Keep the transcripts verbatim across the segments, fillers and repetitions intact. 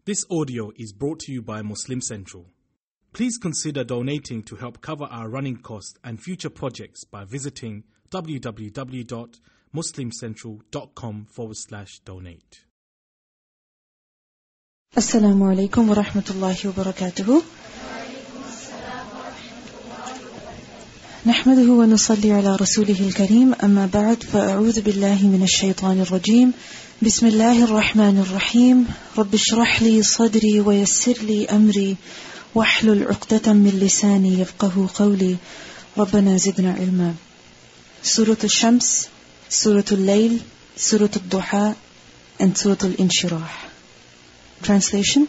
This audio is brought to you by Muslim Central. Please consider donating to help cover our running costs and future projects by visiting www.muslimcentral.com forward slash donate. Assalamu alaikum wa rahmatullahi wa barakatuhu. نحمده ونصلي على رسوله الكريم أما بعد فأعوذ بالله من الشيطان الرجيم بسم الله الرحمن الرحيم رب اشرح لي صدري ويسر لي أمري واحلل عقدة من لساني يفقه قولي ربنا زدنا علما. Surah Al-Shams, Surah Al-Layl, Surah Al-Duha and Surah Al-Inshirah. Translation: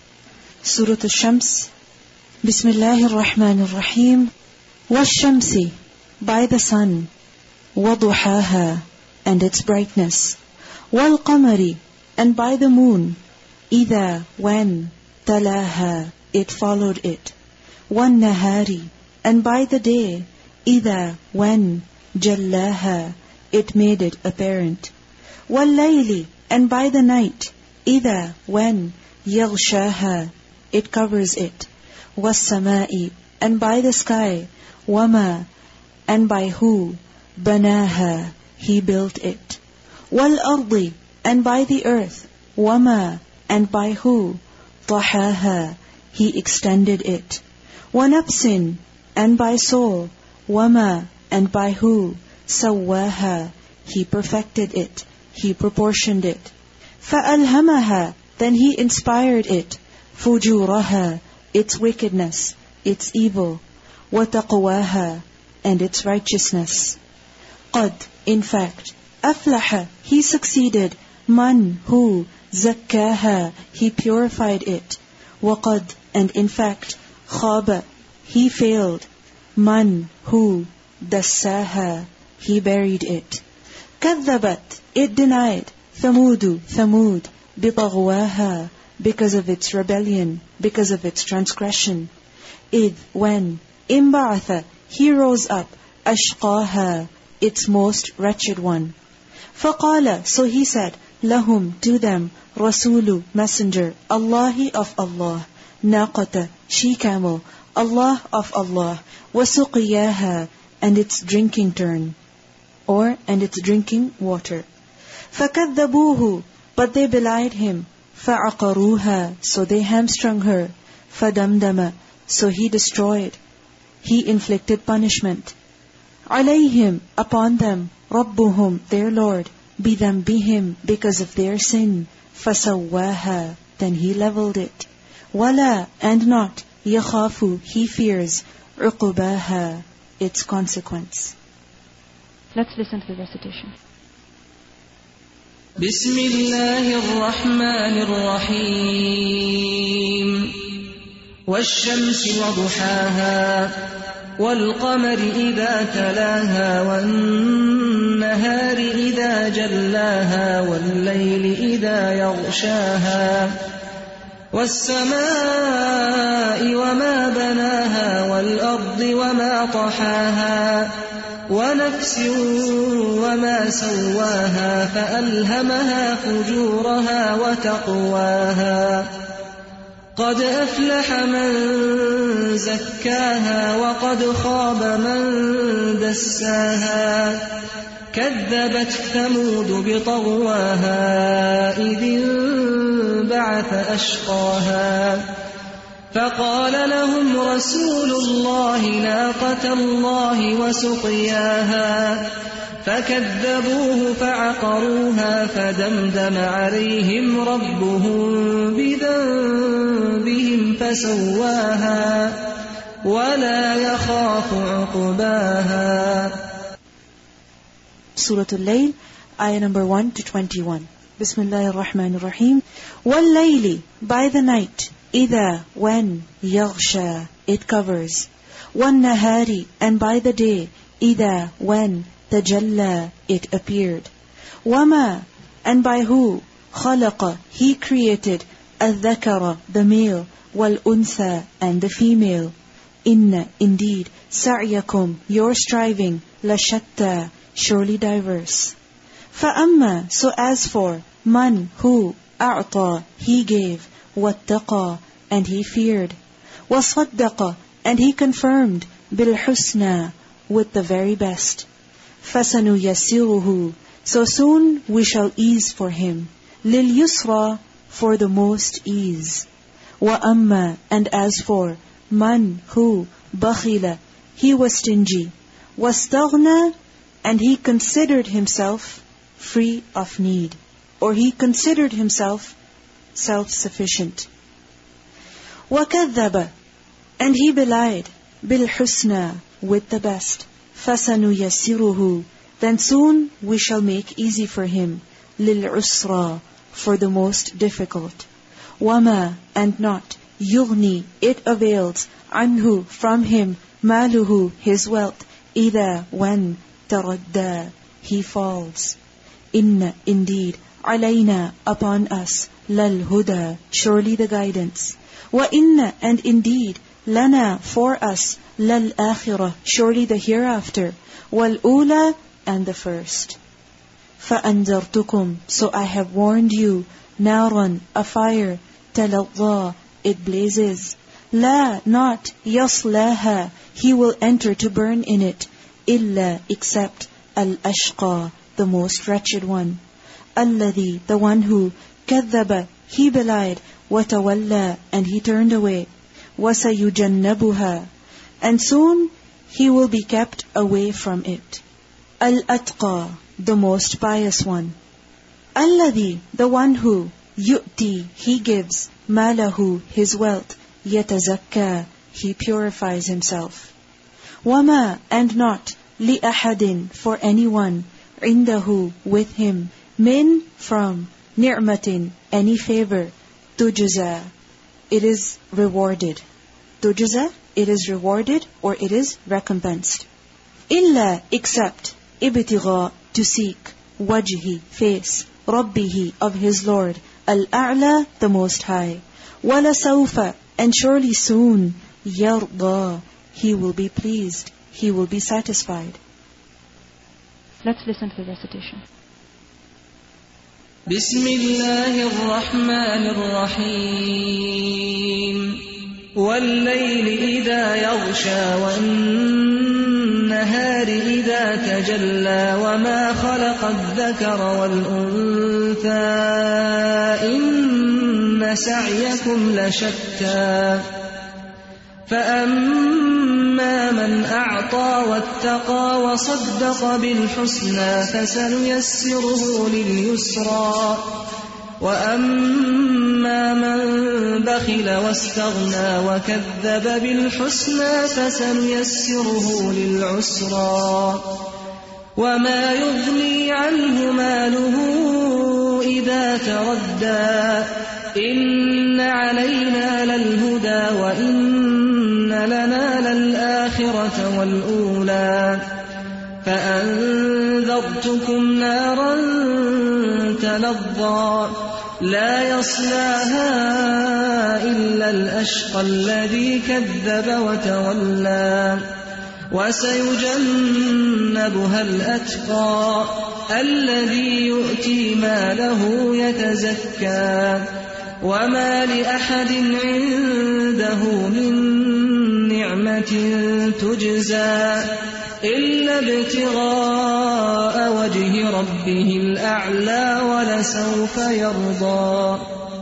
Surah Al-Shams. Bismillahir Rahmanir Rahim. وَالشَّمْسِ, by the sun, وَضُحَاهَا, and its brightness, وَالْقَمَرِ, and by the moon, إِذَا, when, تَلَاهَا, it followed it, وَالنَّهَارِ, and by the day, إِذَا, when, جَلَّاهَا, it made it apparent, وَاللَّيْلِ, and by the night, إِذَا, when, يَغْشَاهَا, it covers it, وَالسَّمَاءِ, and by the sky, وَمَا, and by who, بَنَاهَا, he built it, وَالْأَرْضِ, and by the earth, وَمَا, and by who, طَحَاهَا, he extended it, وَنَفْسٍ, and by soul, وَمَا, and by who, سَوَّاهَا, he perfected it, he proportioned it, فَأَلْهَمَهَا, then he inspired it, فُجُورَهَا, its wickedness, its evil, وَتَقْوَاهَا, and its righteousness. قَدْ, in fact, أَفْلَحَ, he succeeded, مَنْ, who, زَكَّاهَا, he purified it, وَقَدْ, and in fact, خَابَ, he failed, مَنْ, who, دَسَّاهَا, he buried it. كَذَّبَتْ, it denied, ثَمُودُ, ثَمُود, بِطَغْوَاهَا, because of its rebellion, because of its transgression. إِذْ, when, إِنْبَعَثَ, he rose up, أَشْقَاهَا, its most wretched one. فَقَالَ, so he said, لَهُمْ, to them, رَسُولُ, messenger, Allahi of Allah, نَاقَةَ, she camel, Allah of Allah, وَسُقِيَاهَا, and its drinking turn, or, and its drinking water. فَكَذَّبُوهُ, but they belied him, فَعَقَرُوهَا, so they hamstrung her, فَدَمْدَمَ, so he destroyed, he inflicted punishment. عَلَيْهِمْ, upon them, رَبُّهُمْ, their Lord, بِذَنْبِهِمْ, because of their sin, فَسَوَّاهَا, then he leveled it. وَلَا, and not, يَخَافُ, he fears, عُقُبَاهَا, its consequence. Let's listen to the recitation. بسم الله الرحمن الرحيم والشمس وضحاها والقمر إذا تلاها والنهار إذا جلاها والليل إذا يغشاها والسماء وما بناها والأرض وما طحاها ونفس وما سواها فألهمها فجورها وتقواها قد أفلح من زكاها وقد خاب من دساها كذبت ثمود بطغواها إذ انبعث أشقاها فقال لهم رسول الله ناقة الله وسقياها فكذبوه فعقروها فدمدم عليهم ربهم بذنبهم فسواها ولا يخاف عقباها. Surah Al-Layl, ayah number one to twenty-one. Bismillahir Rahmanir Rahim. وَاللَّيْلِ, by the night, إِذَا, when, يَغْشَى, it covers, وَالنَّهَارِ, and by the day, إِذَا, when, تَجَلَّى, it appeared, وَمَا, and by who, خَلَقَ, he created, الذَّكَرَ, the male, وَالْأُنْثَى, and the female, إِنَّ, indeed, سَعْيَكُمْ, your striving, لَشَتَّى, surely diverse. فَأَمَّا, so as for, man, who, أَعْطَى, he gave, واتقى, and he feared. وصدق, and he confirmed. بالحسنى, with the very best. فسنيسره, so soon we shall ease for him. لليسرى, for the most ease. وأما, and as for, man, who, بخل, he was stingy. واستغنى, and he considered himself free of need, or he considered himself self-sufficient. وكذب, and he belied. بالحسنى, with the best. فسنيسره, then soon we shall make easy for him. للعسرى, for the most difficult. وما, and not. يغني, it avails. عنه, from him. ماله, his wealth. إذا, when. تردى, he falls. إن, indeed. علينا, upon us. للهدى, surely the guidance. وإن, and indeed. لنا, for us. للآخرة, surely the hereafter. والأولى, and the first. فأنذرتكم, so I have warned you. نارا, a fire. تلظى, it blazes. لا, not. يصلاها, he will enter to burn in it. إلا, except. الأشقى, the most wretched one. الذي, the one who. كذب, he belied. وتولى, and he turned away. وسيجنبها, and soon he will be kept away from it. Al-Atqa, the most pious one. Alladhi, the one who. Yu'ti, he gives. Malahu, his wealth. Yatazakka, he purifies himself. Wama, and not. Li'ahadin, for anyone. Indahu, with him. Min, from. Ni'matin, any favor. Tujza, it is rewarded. Tujza, it is rewarded, or it is recompensed. Illa, except. Ibtigha, to seek. Wajhi, face. Rabbihi, of his Lord. Al-A'la, the most high. Wala sawfa, and surely soon. Yarda, he will be pleased. He will be satisfied. Let's listen to the recitation. بسم الله الرحمن الرحيم والليل إذا يغشى والنهار إذا تجلى وما خلق الذكر والأنثى إن سعيكم لشتى فأما من أعطى واتقى وصدق بالحسنى فسنيسره لليسرى وأما من بخل واستغنى وكذب بالحسنى فسنيسره للعسرى وما يغني عنه ماله إذا تردى إن علينا للهدى وإن لنا للآخرة والأولى فأنذرتكم نارا تلظى لا يصلاها إلا الأشقى الذي كذب وتولى وسيجنبها الأتقى الذي يؤتي ماله يتزكى وما لأحد عنده من نعمة تجزى إلا ابتغاء وجه ربه الأعلى ولسوف يرضى.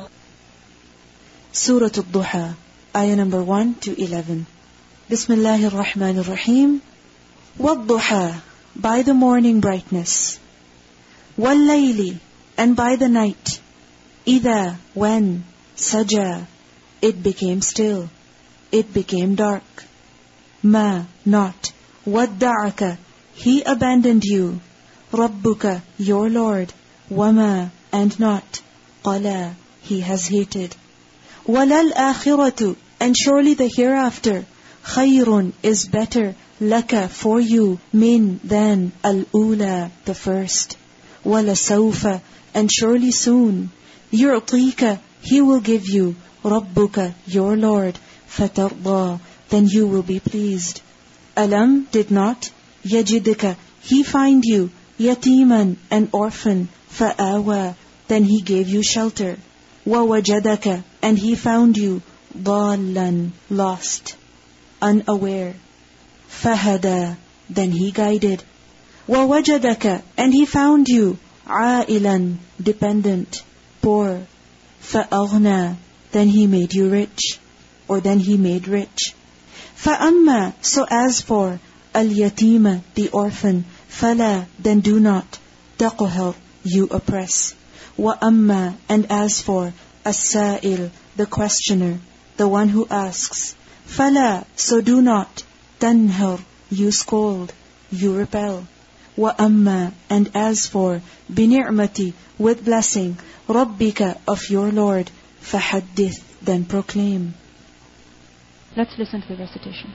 Surah Al-Duha, ayah number one to eleven. Bismillahir Rahmanir Rahim. Wad-duha, by the morning brightness. Wal-layli, and by the night. Ida, when. Saja, it became still. It became dark. Ma, not. Wadda'aka, he abandoned you. Rabbuka, your Lord. Wama, and not. Qala, he has hated. Walal akhiratu, and surely the hereafter. Khayrun is better. Laka, for you. Min, than. Al-ula, the first. Wala sawfa, and surely soon. Yu'tika, he will give you. Rabbuka, your Lord. Fatarda, then you will be pleased. Alam, did not. Yajidika, he find you. Yatiman, an orphan. Fa'awa, then he gave you shelter. Wawajadaka, and he found you ضَالًّا lost, unaware. فَهَدَى then he guided. وَوَجَدَكَ and he found you عَائِلًا dependent, poor. فَأَغْنَى then he made you rich, or then he made rich. فَأَمَّا so as for الْيَتِيمَ the orphan, فَلَا then do not, تَقْهَرْ you oppress. وَأَمَّا and as for السَّائِلِ the questioner, the one who asks, فَلَا so do not, تَنْهَرْ you scold, you repel. وَأَمَّا and as for بِنِعْمَةِ with blessing, رَبِّكَ of your Lord, فَحَدِّثْ then proclaim. Let's listen to the recitation.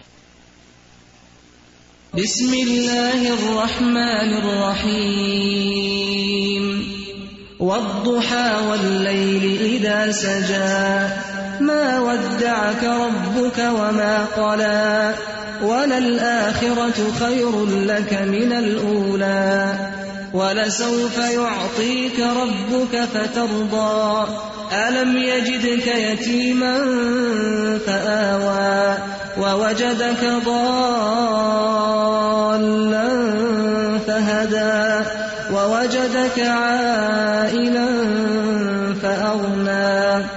بسم الله الرحمن الرحيم والضحى والليل إذا سجى ما ودعك ربك وما قلى وللآخرة خير لك من الأولى ولسوف يعطيك ربك فترضى ألم يجدك يتيما فآوى ووجدك ضالا فهدى ووجدك عائلا فأغنى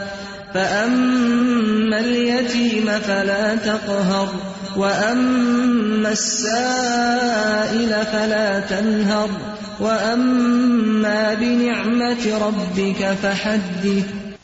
فأما اليتيم فلا تقهر وأما السائل فلا تنهر وأما بنعمة ربك فحدث.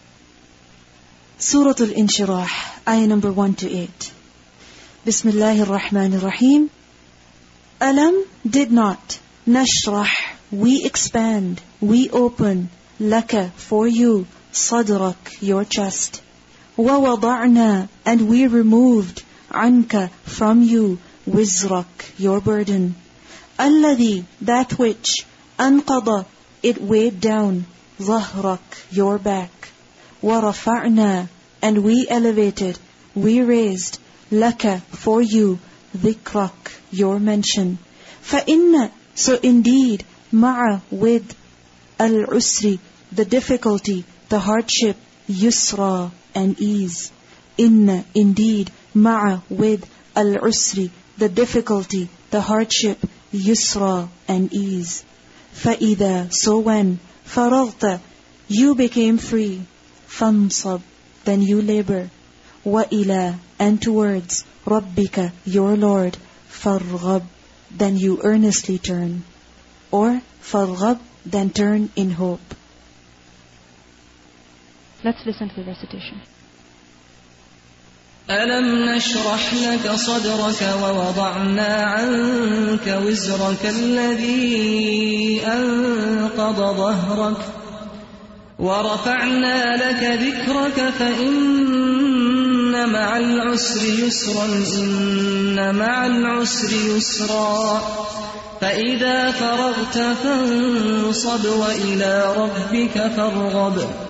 Surah Al-Inshirah, ayah number one to eight. Bismillahir Rahmanir Rahim. Alam did not, nashrah we expand, we open, laka for you, sadrak your chest, wa wada'na and we removed, anka from you, wizrak your burden, alladhi that which, anqada it weighed down, zahrak your back, wa rafa'na and we elevated, we raised, laka for you, dhikrak your mention, fa inna so indeed, ma'a with al-usri the difficulty, the hardship, yusra and ease. Inna indeed, ma'a with al-usri the difficulty, the hardship, yusra and ease. فَإِذَا so when فَرَغْتَ you became free, فَانْصَبْ then you labor, وَإِلَى and towards رَبِّكَ your Lord, فَارْغَبْ then you earnestly turn, or فَارْغَبْ then turn in hope. Let's listen to the recitation. ألم نشرح لك صدرك ووضعنا عنك وزرك الذي أنقض ظهرك ورفعنا لك ذكرك فإن مع العسر يسرا إن مع العسر يسرا فإذا فرغت فانصب وإلى ربك فارغب